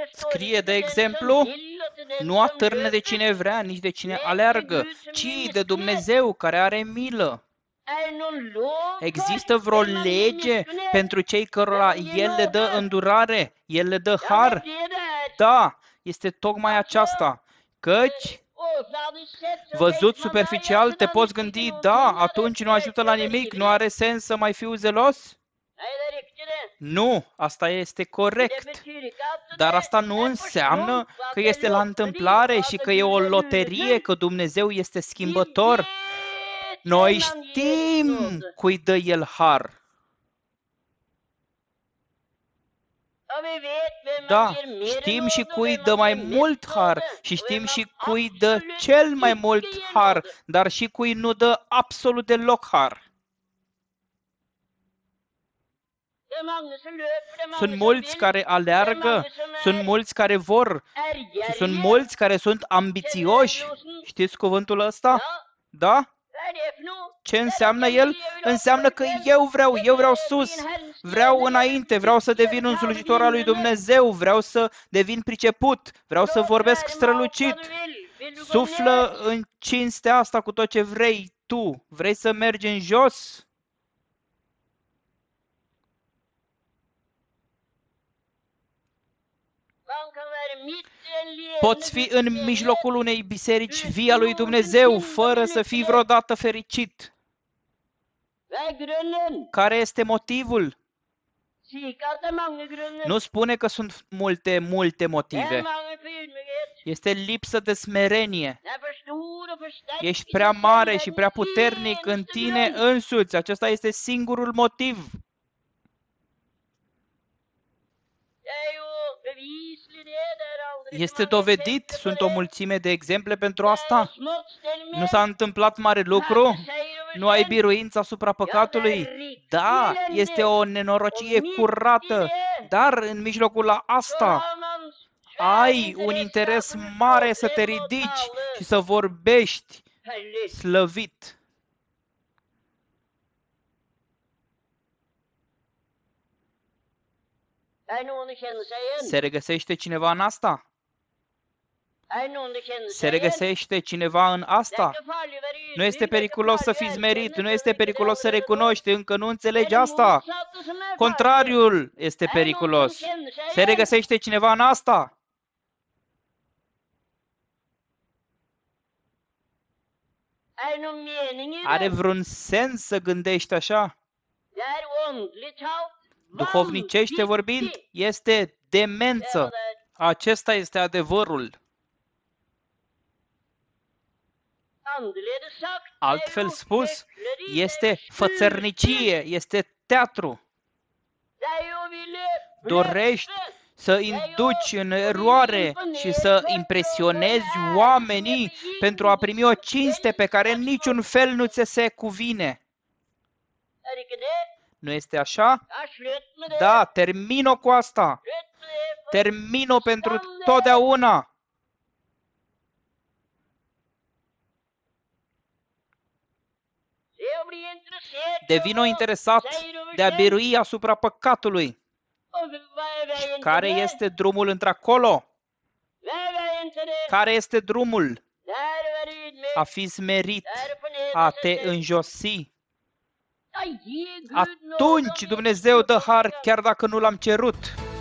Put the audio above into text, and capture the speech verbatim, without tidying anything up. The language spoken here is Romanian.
Scrie, de exemplu, nu atârnă de cine vrea, nici de cine aleargă, ci de Dumnezeu care are milă. Există vreo lege pentru cei cărora El le dă îndurare, El le dă har? Da, este tocmai aceasta. Căci, văzut superficial, te poți gândi, da, atunci nu ajută la nimic, nu are sens să mai fiu zelos? Nu, asta este corect. Dar asta nu înseamnă că este la întâmplare și că e o loterie, că Dumnezeu este schimbător. Noi știm cui dă El har. Da, știm și cui dă mai mult har și știm și cui dă cel mai mult har, dar și cui nu dă absolut deloc har. Sunt mulți care aleargă, sunt mulți care vor și sunt mulți care sunt ambițioși. Știți cuvântul ăsta? Da? Ce înseamnă el? Înseamnă că eu vreau, eu vreau sus, vreau înainte, vreau să devin un slujitor al lui Dumnezeu, vreau să devin priceput, vreau să vorbesc strălucit. Suflă în cinstea asta cu tot ce vrei tu. Vrei să mergi în jos? Poți fi în mijlocul unei biserici vii a lui Dumnezeu, fără să fii vreodată fericit. Care este motivul? Nu spune că sunt multe, multe motive. Este lipsă de smerenie. Ești prea mare și prea puternic în tine însuți. Acesta este singurul motiv. Este dovedit, sunt o mulțime de exemple pentru asta. Nu s-a întâmplat mare lucru? Nu ai biruință asupra păcatului? Da, este o nenorocie curată, dar în mijlocul la asta ai un interes mare să te ridici și să vorbești slăvit. Se regăsește cineva în asta? Se regăsește cineva în asta? Nu este periculos să fii smerit, nu este periculos să recunoști, încă nu înțelegi asta. Contrariul este periculos. Se regăsește cineva în asta? Are vreun sens să gândești așa? Duhovnicește vorbind, este demență. Acesta este adevărul. Altfel spus, este fățărnicie, este teatru. Dorești să induci în eroare și să impresionezi oamenii pentru a primi o cinste pe care în niciun fel nu ți se cuvine. Nu este așa? Da, termin-o cu asta. Termin-o pentru totdeauna. Devino interesat de a birui asupra păcatului. Și care este drumul într-acolo? Care este drumul? A fi smerit, a te înjosi. Atunci Dumnezeu dă har chiar dacă nu l-am cerut.